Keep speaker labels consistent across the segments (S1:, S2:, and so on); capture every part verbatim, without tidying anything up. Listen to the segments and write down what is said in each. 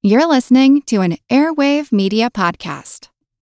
S1: You're listening to an Airwave Media Podcast.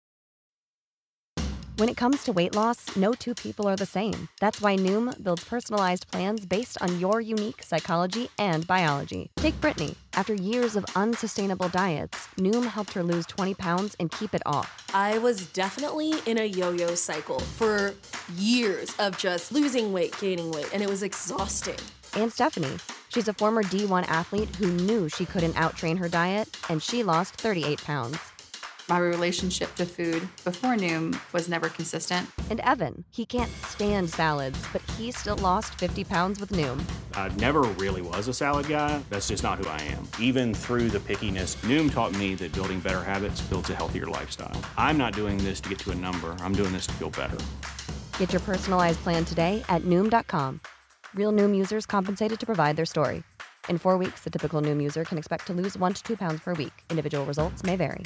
S2: When it comes to weight loss, no two people are the same. That's why Noom builds personalized plans based on your unique psychology and biology. Take Brittany. After years of unsustainable diets, Noom helped her lose twenty pounds and keep it off.
S3: I was definitely in a yo-yo cycle for years of just losing weight, gaining weight, and it was exhausting.
S2: And Stephanie. She's a former D one athlete who knew she couldn't outtrain her diet, and she lost thirty-eight pounds.
S4: My relationship to food before Noom was never consistent.
S2: And Evan, he can't stand salads, but he still lost fifty pounds with Noom.
S5: I never really was a salad guy. That's just not who I am. Even through the pickiness, Noom taught me that building better habits builds a healthier lifestyle. I'm not doing this to get to a number. I'm doing this to feel better.
S2: Get your personalized plan today at Noom dot com. Real Noom users compensated to provide their story. In four weeks, the typical Noom user can expect to lose one to two pounds per week. Individual results may vary.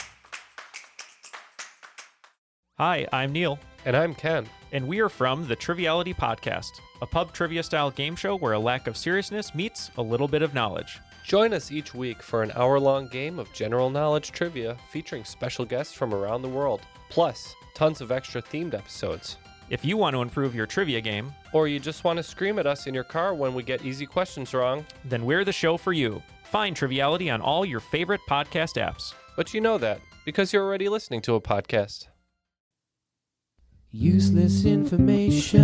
S6: Hi, I'm Neil.
S7: And I'm Ken.
S6: And we are from the Triviality Podcast, a pub trivia-style game show where a lack of seriousness meets a little bit of knowledge.
S7: Join us each week for an hour-long game of general knowledge trivia featuring special guests from around the world, plus tons of extra themed episodes.
S6: If you want to improve your trivia game,
S7: or you just want to scream at us in your car when we get easy questions wrong,
S6: then we're the show for you. Find Triviality on all your favorite podcast apps.
S7: But you know that, because you're already listening to a podcast.
S8: Useless information.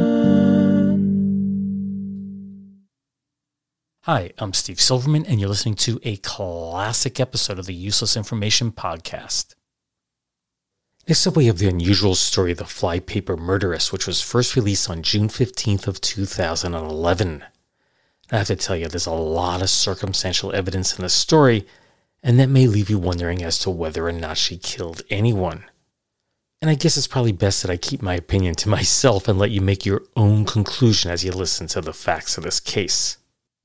S9: Hi, I'm Steve Silverman, and you're listening to a classic episode of the Useless Information Podcast. Next up, we have the unusual story of the Flypaper Murderess, which was first released on June fifteenth of two thousand eleven. I have to tell you, there's a lot of circumstantial evidence in the story, and that may leave you wondering as to whether or not she killed anyone. And I guess it's probably best that I keep my opinion to myself and let you make your own conclusion as you listen to the facts of this case.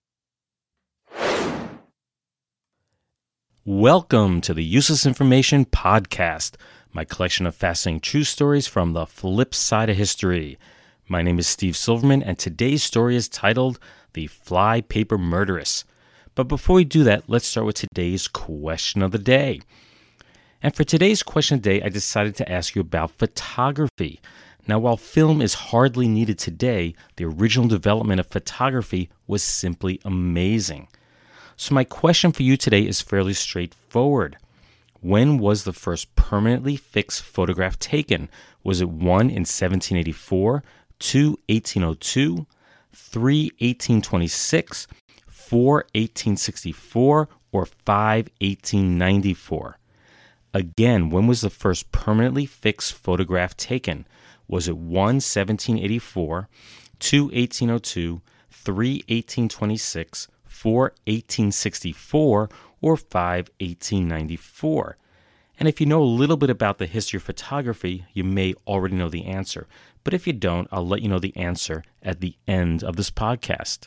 S9: Welcome to the Useless Information Podcast, my collection of fascinating true stories from the flip side of history. My name is Steve Silverman, and today's story is titled The Flypaper Murderess. But before we do that, let's start with today's question of the day. And for today's question of the day, I decided to ask you about photography. Now, while film is hardly needed today, the original development of photography was simply amazing. So my question for you today is fairly straightforward. When was the first permanently fixed photograph taken? Was it one in seventeen eighty-four, two eighteen oh two, three eighteen twenty-six, four eighteen sixty-four, or five eighteen ninety-four? Again, when was the first permanently fixed photograph taken? Was it one seventeen eighty-four, two eighteen oh two, three eighteen twenty-six, four eighteen sixty-four, or five eighteen ninety-four? And if you know a little bit about the history of photography, you may already know the answer. But if you don't, I'll let you know the answer at the end of this podcast.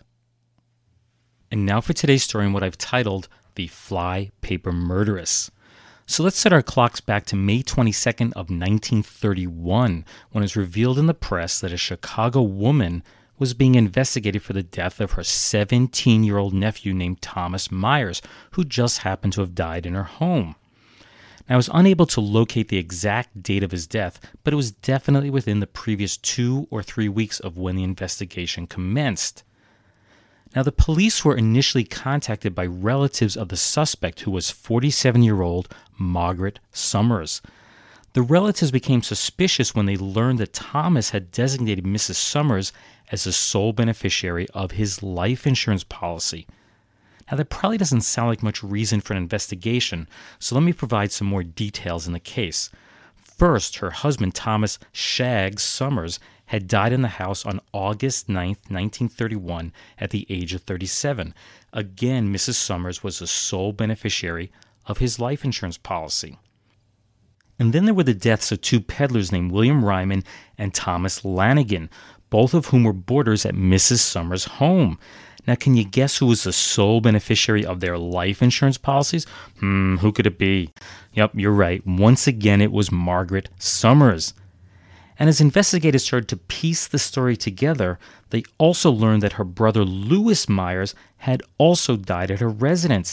S9: And now for today's story and what I've titled The Flypaper Murderess. So let's set our clocks back to May twenty-second of nineteen thirty-one, when it was revealed in the press that a Chicago woman was being investigated for the death of her seventeen-year-old nephew named Thomas Myers, who just happened to have died in her home. Now, I was unable to locate the exact date of his death, but it was definitely within the previous two or three weeks of when the investigation commenced. Now, the police were initially contacted by relatives of the suspect, who was forty-seven-year-old Margaret Summers. The relatives became suspicious when they learned that Thomas had designated Missus Summers as the sole beneficiary of his life insurance policy. Now, that probably doesn't sound like much reason for an investigation, so let me provide some more details in the case. First, her husband, Thomas Shaggs Summers, had died in the house on August ninth, nineteen thirty-one, at the age of thirty-seven. Again, Missus Summers was the sole beneficiary of his life insurance policy. And then there were the deaths of two peddlers named William Ryman and Thomas Lanigan, both of whom were boarders at Missus Summers' home. Now, can you guess who was the sole beneficiary of their life insurance policies? Hmm, who could it be? Yep, you're right. Once again, it was Margaret Summers. And as investigators started to piece the story together, they also learned that her brother Louis Myers had also died at her residence.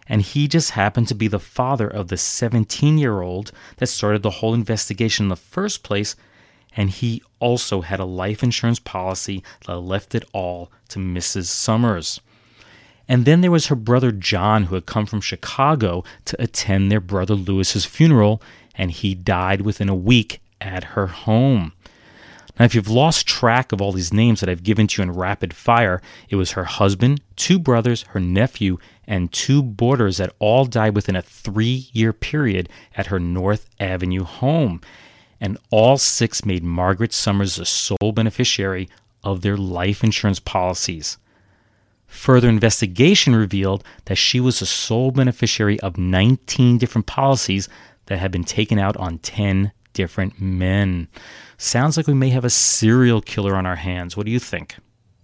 S9: and he just happened to be the father of the seventeen-year-old that started the whole investigation in the first place, and he also had a life insurance policy that left it all to Missus Summers. And then there was her brother John, who had come from Chicago to attend their brother Lewis's funeral, and he died within a week at her home. Now, if you've lost track of all these names that I've given to you in rapid fire, it was her husband, two brothers, her nephew, and two boarders that all died within a three-year period at her North Avenue home. And all six made Margaret Summers the sole beneficiary of their life insurance policies. Further investigation revealed that she was the sole beneficiary of nineteen different policies that had been taken out on ten different men. Sounds like we may have a serial killer on our hands. What do you think?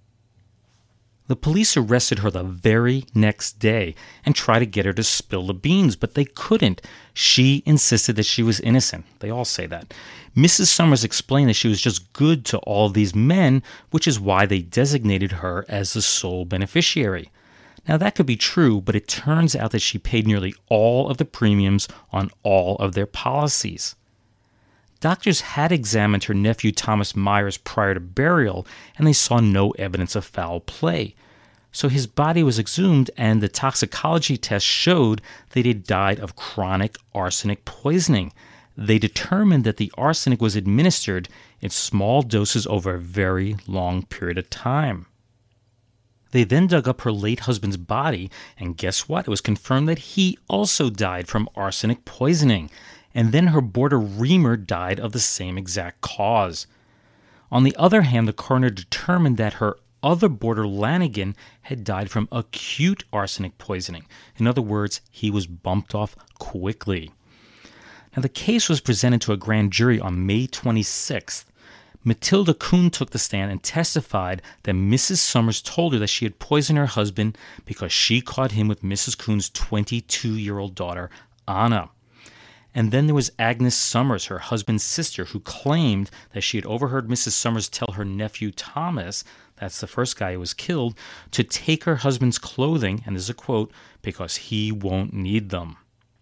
S9: The police arrested her the very next day and tried to get her to spill the beans, but they couldn't. She insisted that she was innocent. They all say that. Missus Summers explained that she was just good to all these men, which is why they designated her as the sole beneficiary. Now, that could be true, but it turns out that she paid nearly all of the premiums on all of their policies. Doctors had examined her nephew Thomas Myers prior to burial, and they saw no evidence of foul play. So his body was exhumed, and the toxicology test showed that he died of chronic arsenic poisoning. They determined that the arsenic was administered in small doses over a very long period of time. They then dug up her late husband's body, and guess what? It was confirmed that he also died from arsenic poisoning. And then her boarder Reamer died of the same exact cause. On the other hand, the coroner determined that her other boarder Lanigan had died from acute arsenic poisoning. In other words, he was bumped off quickly. Now, the case was presented to a grand jury on May twenty-sixth. Matilda Kuhn took the stand and testified that Missus Summers told her that she had poisoned her husband because she caught him with Missus Kuhn's twenty-two-year-old daughter, Anna. And then there was Agnes Summers, her husband's sister, who claimed that she had overheard Missus Summers tell her nephew Thomas, that's the first guy who was killed, to take her husband's clothing, and this is a quote, because he won't need them.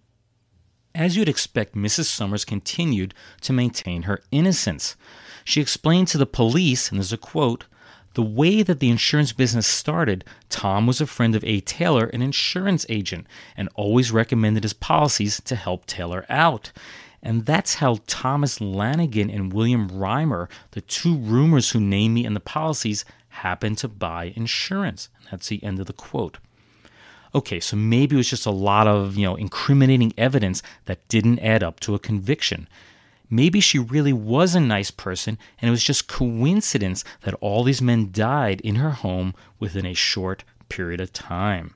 S9: As you'd expect, Missus Summers continued to maintain her innocence. She explained to the police, and this is a quote, "The way that the insurance business started, Tom was a friend of A. Taylor, an insurance agent, and always recommended his policies to help Taylor out. And that's how Thomas Lanigan and William Reimer, the two roomers who named me in the policies, happened to buy insurance." And that's the end of the quote. Okay, so maybe it was just a lot of, you know, incriminating evidence that didn't add up to a conviction. Maybe she really was a nice person, and it was just coincidence that all these men died in her home within a short period of time.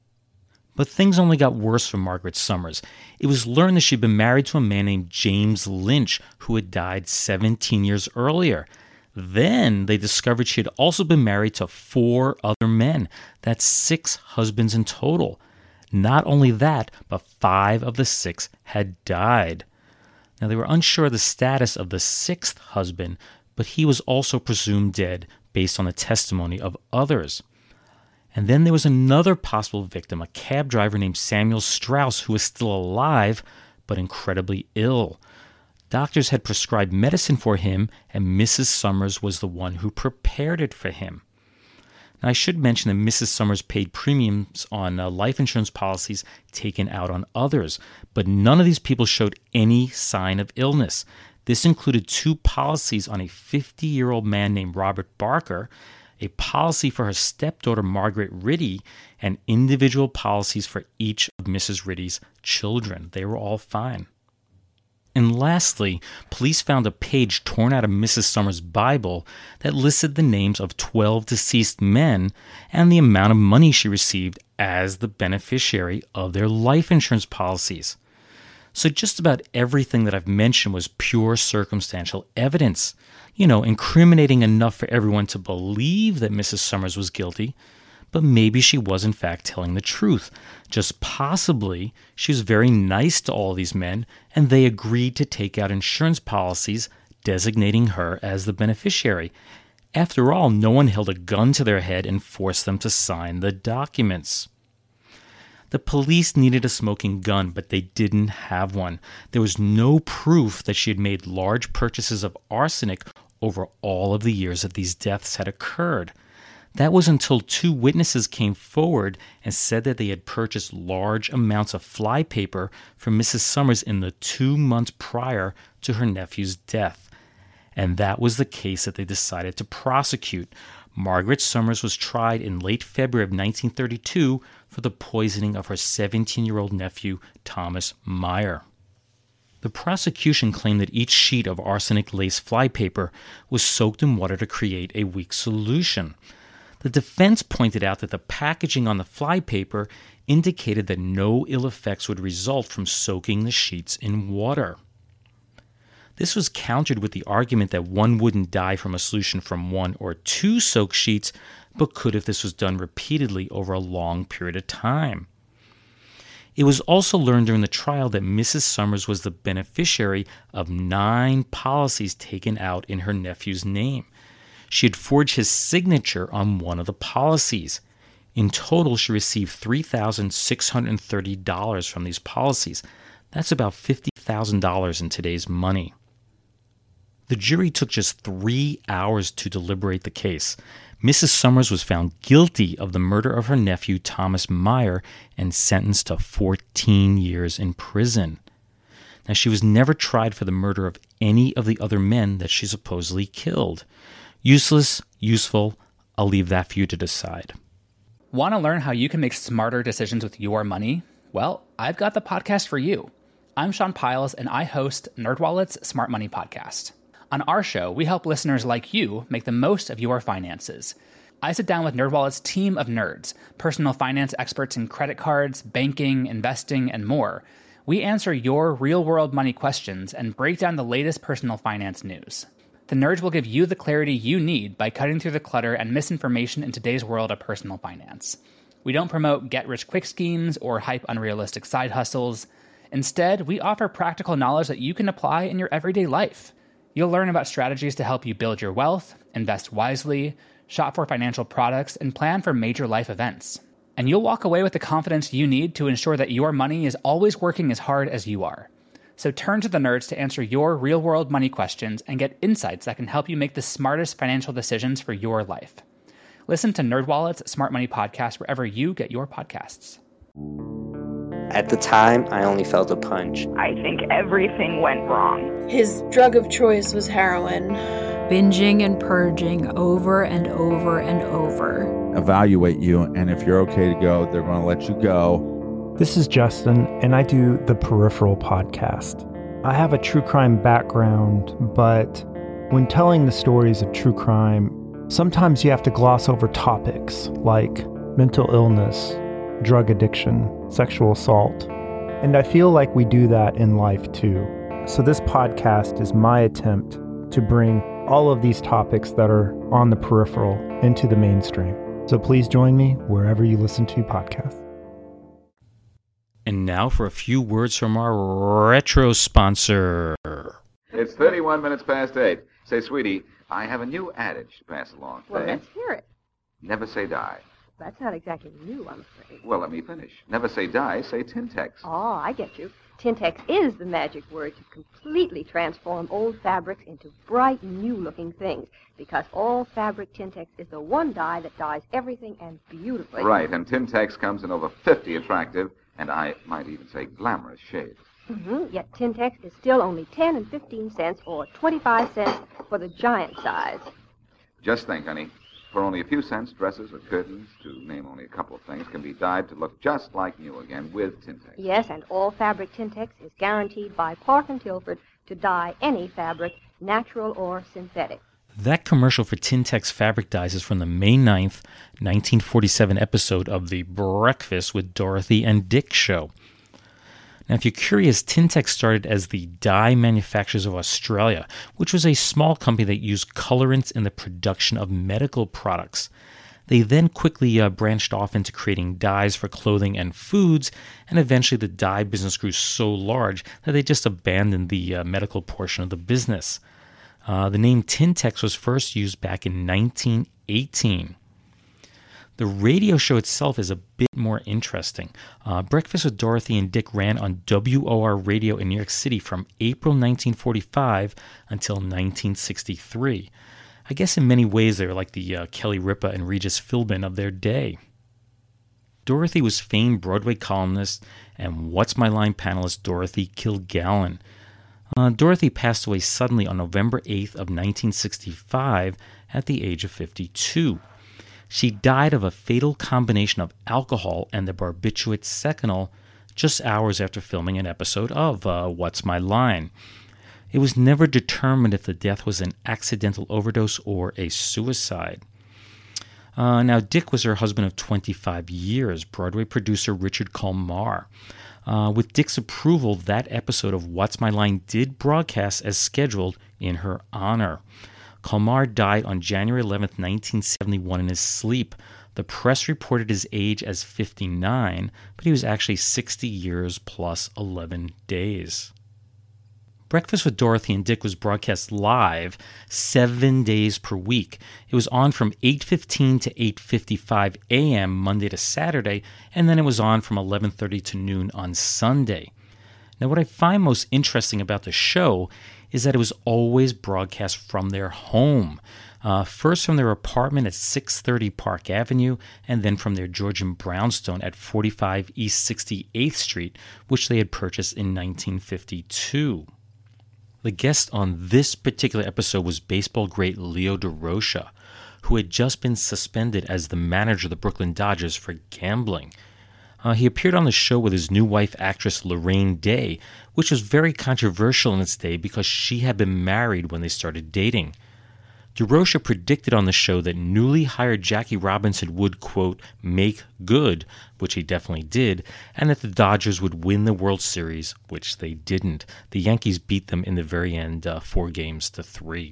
S9: But things only got worse for Margaret Summers. It was learned that she'd been married to a man named James Lynch, who had died seventeen years earlier. Then they discovered she had also been married to four other men. That's six husbands in total. Not only that, but five of the six had died. Now, they were unsure of the status of the sixth husband, but he was also presumed dead based on the testimony of others. And then there was another possible victim, a cab driver named Samuel Strauss, who was still alive, but incredibly ill. Doctors had prescribed medicine for him, and Missus Summers was the one who prepared it for him. Now, I should mention that Missus Summers paid premiums on uh, life insurance policies taken out on others, but none of these people showed any sign of illness. This included two policies on a fifty-year-old man named Robert Barker, a policy for her stepdaughter Margaret Riddy, and individual policies for each of Missus Riddy's children. They were all fine. And lastly, police found a page torn out of Missus Summers' Bible that listed the names of twelve deceased men and the amount of money she received as the beneficiary of their life insurance policies. So just about everything that I've mentioned was pure circumstantial evidence, you know, incriminating enough for everyone to believe that Missus Summers was guilty, but maybe she was in fact telling the truth. Just possibly, she was very nice to all these men, and they agreed to take out insurance policies designating her as the beneficiary. After all, no one held a gun to their head and forced them to sign the documents. The police needed a smoking gun, but they didn't have one. There was no proof that she had made large purchases of arsenic over all of the years that these deaths had occurred. That was until two witnesses came forward and said that they had purchased large amounts of flypaper from Missus Summers in the two months prior to her nephew's death. And that was the case that they decided to prosecute. Margaret Summers was tried in late February of nineteen thirty-two for the poisoning of her seventeen-year-old nephew, Thomas Meyer. The prosecution claimed that each sheet of arsenic-laced flypaper was soaked in water to create a weak solution. The defense pointed out that the packaging on the flypaper indicated that no ill effects would result from soaking the sheets in water. This was countered with the argument that one wouldn't die from a solution from one or two soaked sheets, but could if this was done repeatedly over a long period of time. It was also learned during the trial that Missus Summers was the beneficiary of nine policies taken out in her nephew's name. She had forged his signature on one of the policies. In total, she received three thousand six hundred thirty dollars from these policies. That's about fifty thousand dollars in today's money. The jury took just three hours to deliberate the case. Missus Summers was found guilty of the murder of her nephew, Thomas Meyer, and sentenced to fourteen years in prison. Now, she was never tried for the murder of any of the other men that she supposedly killed. Useless, useful, I'll leave that for you to decide.
S10: Want to learn how you can make smarter decisions with your money? Well, I've got the podcast for you. I'm Sean Piles, and I host NerdWallet's Smart Money Podcast. On our show, we help listeners like you make the most of your finances. I sit down with NerdWallet's team of nerds, personal finance experts in credit cards, banking, investing, and more. We answer your real-world money questions and break down the latest personal finance news. The nerds will give you the clarity you need by cutting through the clutter and misinformation in today's world of personal finance. We don't promote get-rich-quick schemes or hype unrealistic side hustles. Instead, we offer practical knowledge that you can apply in your everyday life. You'll learn about strategies to help you build your wealth, invest wisely, shop for financial products, and plan for major life events. And you'll walk away with the confidence you need to ensure that your money is always working as hard as you are. So turn to the nerds to answer your real-world money questions and get insights that can help you make the smartest financial decisions for your life. Listen to NerdWallet's Smart Money Podcast wherever you get your podcasts.
S11: At the time, I only felt a punch.
S12: I think everything went wrong.
S3: His drug of choice was heroin.
S13: Binging and purging over and over and over.
S14: Evaluate you, and if you're okay to go, they're going to let you go.
S15: This is Justin, and I do the Peripheral podcast. I have a true crime background, but when telling the stories of true crime, sometimes you have to gloss over topics like mental illness, drug addiction, sexual assault. And I feel like we do that in life too. So this podcast is my attempt to bring all of these topics that are on the peripheral into the mainstream. So please join me wherever you listen to podcasts.
S9: And now for a few words from our retro sponsor.
S16: It's thirty-one minutes past eight. Say, sweetie, I have a new adage to pass along today.
S17: Well, let's hear it.
S16: Never say die.
S17: That's not exactly new, I'm afraid.
S16: Well, let me finish. Never say die, say Tintex.
S17: Oh, I get you. Tintex is the magic word to completely transform old fabrics into bright, new-looking things. Because all fabric Tintex is the one dye that dyes everything and beautifully.
S16: Right, and Tintex comes in over fifty attractive, and I might even say glamorous shades.
S17: Mm-hmm. Yet Tintex is still only ten and fifteen cents or twenty-five cents for the giant size.
S16: Just think, honey. For only a few cents, dresses or curtains, to name only a couple of things, can be dyed to look just like new again with Tintex.
S17: Yes, and all fabric Tintex is guaranteed by Park and Tilford to dye any fabric, natural or synthetic.
S9: That commercial for Tintex fabric dyes is from the May ninth, nineteen forty-seven episode of The Breakfast with Dorothy and Dick show. Now, if you're curious, Tintex started as the Dye Manufacturers of Australia, which was a small company that used colorants in the production of medical products. They then quickly uh, branched off into creating dyes for clothing and foods, and eventually the dye business grew so large that they just abandoned the uh, medical portion of the business. Uh, the name Tintex was first used back in nineteen eighteen. The radio show itself is a bit more interesting. Uh, Breakfast with Dorothy and Dick ran on W O R radio in New York City from April nineteen forty-five until nineteen sixty-three. I guess in many ways they were like the uh, Kelly Ripa and Regis Philbin of their day. Dorothy was famed Broadway columnist and What's My Line panelist Dorothy Kilgallen. Uh, Dorothy passed away suddenly on November eighth of nineteen sixty-five at the age of fifty-two. She died of a fatal combination of alcohol and the barbiturate Seconal just hours after filming an episode of uh, What's My Line. It was never determined if the death was an accidental overdose or a suicide. Uh, now, Dick was her husband of twenty-five years, Broadway producer Richard Colmar. Uh, with Dick's approval, that episode of What's My Line did broadcast as scheduled in her honor. Colmar died on January eleventh, nineteen seventy-one in his sleep. The press reported his age as fifty-nine, but he was actually sixty years plus eleven days. Breakfast with Dorothy and Dick was broadcast live seven days per week. It was on from eight fifteen to eight fifty-five a.m. Monday to Saturday, and then it was on from eleven thirty to noon on Sunday. Now, what I find most interesting about the show is that it was always broadcast from their home. Uh, first from their apartment at six thirty Park Avenue, and then from their Georgian brownstone at forty-five East sixty-eighth Street, which they had purchased in nineteen fifty-two. The guest on this particular episode was baseball great Leo Durocher, who had just been suspended as the manager of the Brooklyn Dodgers for gambling. Uh, he appeared on the show with his new wife, actress Lorraine Day, which was very controversial in its day because she had been married when they started dating. Durocher predicted on the show that newly hired Jackie Robinson would, quote, make good, which he definitely did, and that the Dodgers would win the World Series, which they didn't. The Yankees beat them in the very end, uh, four games to three.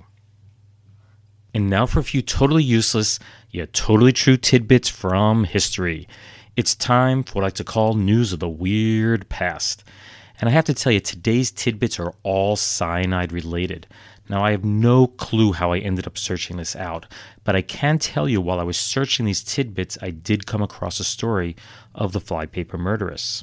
S9: And now for a few totally useless, yet totally true tidbits from history. It's time for what I like to call news of the weird past. And I have to tell you, today's tidbits are all cyanide related. Now, I have no clue how I ended up searching this out, but I can tell you while I was searching these tidbits, I did come across a story of the flypaper murderess.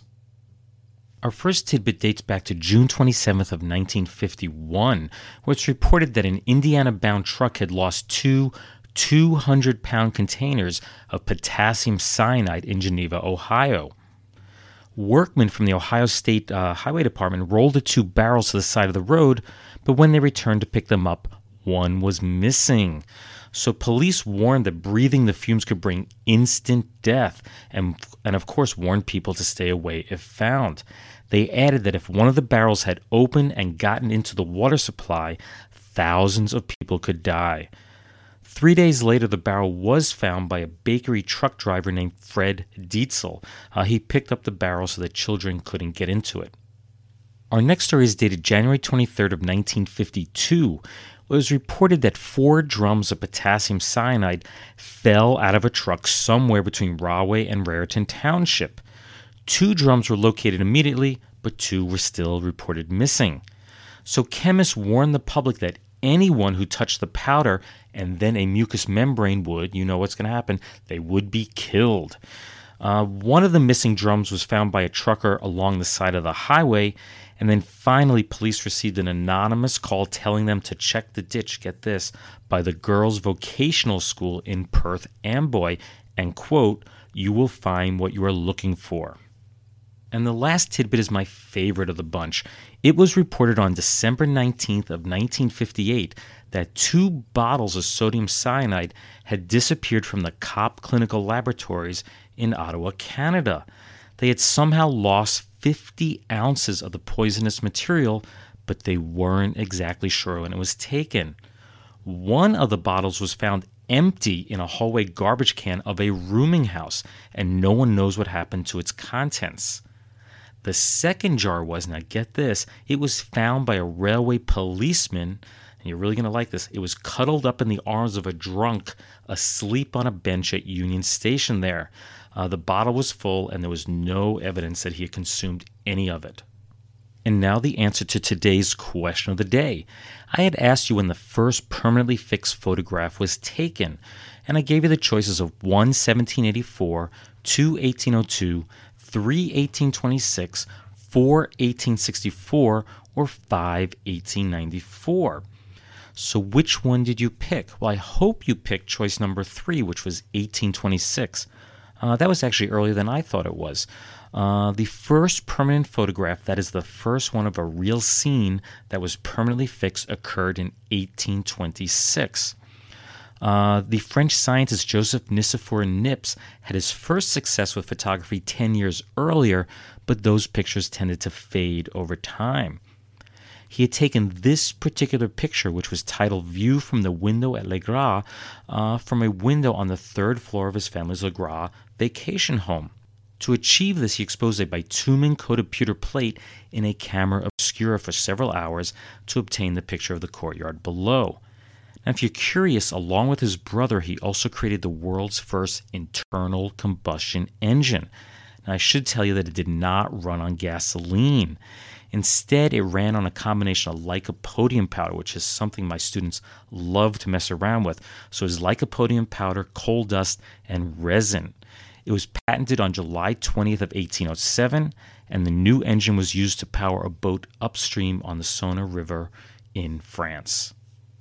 S9: Our first tidbit dates back to June twenty-seventh of nineteen fifty-one, where it's reported that an Indiana-bound truck had lost two two hundred pound containers of potassium cyanide in Geneva, Ohio. Workmen from the Ohio State uh, Highway Department rolled the two barrels to the side of the road, but when they returned to pick them up, one was missing. So police warned that breathing the fumes could bring instant death, and, and of course warned people to stay away if found. They added that if one of the barrels had opened and gotten into the water supply, thousands of people could die. Three days later, the barrel was found by a bakery truck driver named Fred Dietzel. Uh, he picked up the barrel so that children couldn't get into it. Our next story is dated January twenty-third of nineteen fifty-two. It was reported that four drums of potassium cyanide fell out of a truck somewhere between Rahway and Raritan Township. Two drums were located immediately, but two were still reported missing. So chemists warned the public that anyone who touched the powder and then a mucous membrane would, you know what's going to happen, they would be killed. Uh, one of the missing drums was found by a trucker along the side of the highway, and then finally police received an anonymous call telling them to check the ditch, get this, by the girls' vocational school in Perth Amboy, and quote, you will find what you are looking for. And the last tidbit is my favorite of the bunch. It was reported on December nineteenth of nineteen fifty-eight that two bottles of sodium cyanide had disappeared from the Cop Clinical Laboratories in Ottawa, Canada. They had somehow lost fifty ounces of the poisonous material, but they weren't exactly sure when it was taken. One of the bottles was found empty in a hallway garbage can of a rooming house, and no one knows what happened to its contents. The second jar was, now get this, it was found by a railway policeman, and you're really going to like this, it was cuddled up in the arms of a drunk asleep on a bench at Union Station there. Uh, the bottle was full, and there was no evidence that he had consumed any of it. And now the answer to today's question of the day. I had asked you when the first permanently fixed photograph was taken, and I gave you the choices of one seventeen eighty-four, two eighteen oh two, three eighteen twenty-six, four eighteen sixty-four, or five eighteen ninety-four. So which one did you pick? Well, I hope you picked choice number three, which was eighteen twenty-six. Uh, that was actually earlier than I thought it was. Uh, the first permanent photograph, that is the first one of a real scene that was permanently fixed, occurred in eighteen twenty-six. Uh, the French scientist Joseph Nicephore Niepce had his first success with photography ten years earlier, but those pictures tended to fade over time. He had taken this particular picture, which was titled View from the Window at Le Gras, uh, from a window on the third floor of his family's Le Gras vacation home. To achieve this, he exposed a bitumen-coated pewter plate in a camera obscura for several hours to obtain the picture of the courtyard below. Now, if you're curious, along with his brother, he also created the world's first internal combustion engine. Now, I should tell you that it did not run on gasoline. Instead, it ran on a combination of lycopodium powder, which is something my students love to mess around with. So it's lycopodium powder, coal dust, and resin. It was patented on July twentieth of eighteen oh seven, and the new engine was used to power a boat upstream on the Saône River in France.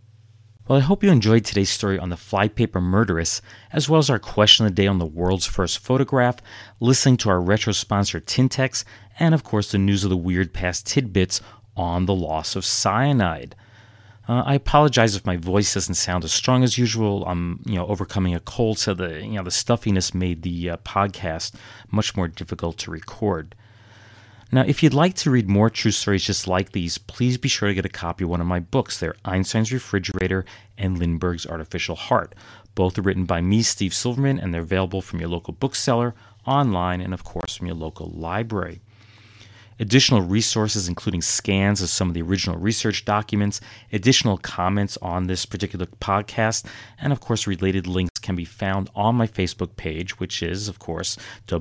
S9: Well, I hope you enjoyed today's story on the flypaper murderess, as well as our question of the day on the world's first photograph, listening to our retro sponsor Tintex, and of course the news of the weird past tidbits on the loss of cyanide. Uh, I apologize if my voice doesn't sound as strong as usual. I'm, you know, overcoming a cold, so the you know the stuffiness made the uh, podcast much more difficult to record. Now, if you'd like to read more true stories just like these, please be sure to get a copy of one of my books. They're Einstein's Refrigerator and Lindbergh's Artificial Heart. Both are written by me, Steve Silverman, and they're available from your local bookseller, online, and of course from your local library. Additional resources, including scans of some of the original research documents, additional comments on this particular podcast, and of course related links can be found on my Facebook page, which is, of course,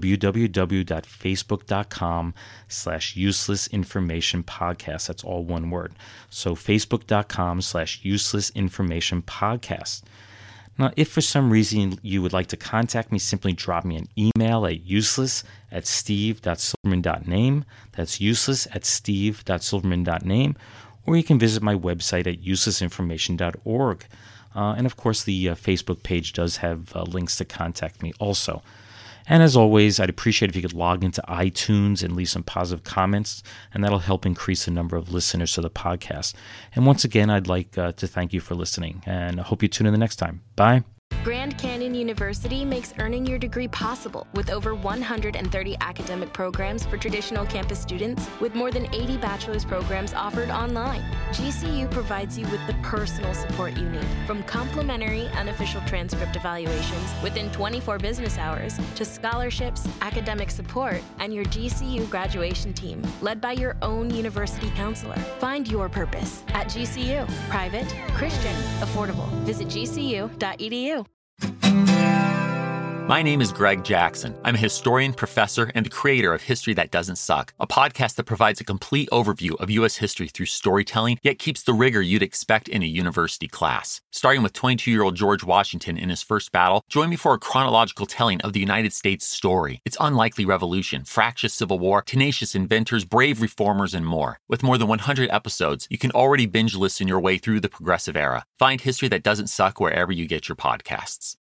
S9: www.facebook.com slash useless information podcast. That's all one word. So facebook.com slash useless information podcast. Now, if for some reason you would like to contact me, simply drop me an email at useless at steve.silverman.name. That's useless at steve.silverman.name. Or you can visit my website at useless information dot org. Uh, and of course, the uh, Facebook page does have uh, links to contact me also. And as always, I'd appreciate if you could log into iTunes and leave some positive comments, and that'll help increase the number of listeners to the podcast. And once again, I'd like uh, to thank you for listening, and I hope you tune in the next time. Bye.
S18: Grand Canyon University makes earning your degree possible with over one hundred thirty academic programs for traditional campus students, with more than eighty bachelor's programs offered online. G C U provides you with the personal support you need, from complimentary unofficial transcript evaluations within twenty-four business hours to scholarships, academic support, and your G C U graduation team, led by your own university counselor. Find your purpose at G C U. Private, Christian, affordable. Visit g c u dot e d u.
S19: My name is Greg Jackson. I'm a historian, professor, and the creator of History That Doesn't Suck, a podcast that provides a complete overview of U S history through storytelling, yet keeps the rigor you'd expect in a university class. Starting with twenty-two-year-old George Washington in his first battle, join me for a chronological telling of the United States story, its unlikely revolution, fractious civil war, tenacious inventors, brave reformers, and more. With more than one hundred episodes, you can already binge listen your way through the progressive era. Find History That Doesn't Suck wherever you get your podcasts.